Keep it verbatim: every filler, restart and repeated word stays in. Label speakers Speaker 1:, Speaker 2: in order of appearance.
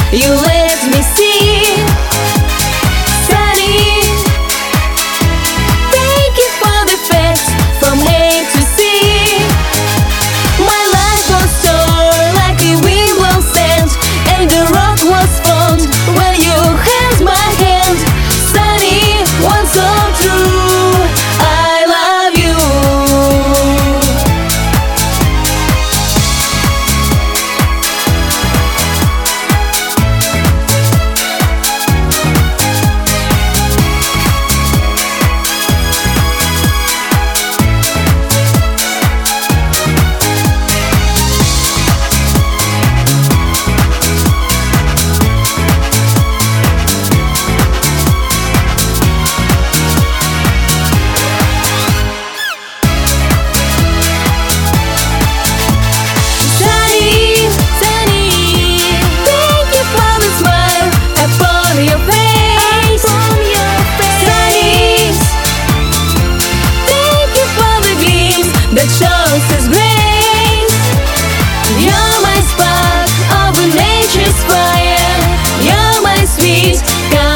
Speaker 1: you let me see. Sunny, thank you for the facts from A to Z. My life was torn like a wind blown sand, and the rock was formed when you held my hand. Sunny, one so true, I love you. Sunny, Sunny, thank you for the smile upon your face. Sunny, thank you for the gleams that shows His grace. You're my spark of nature's fire. You're my sweet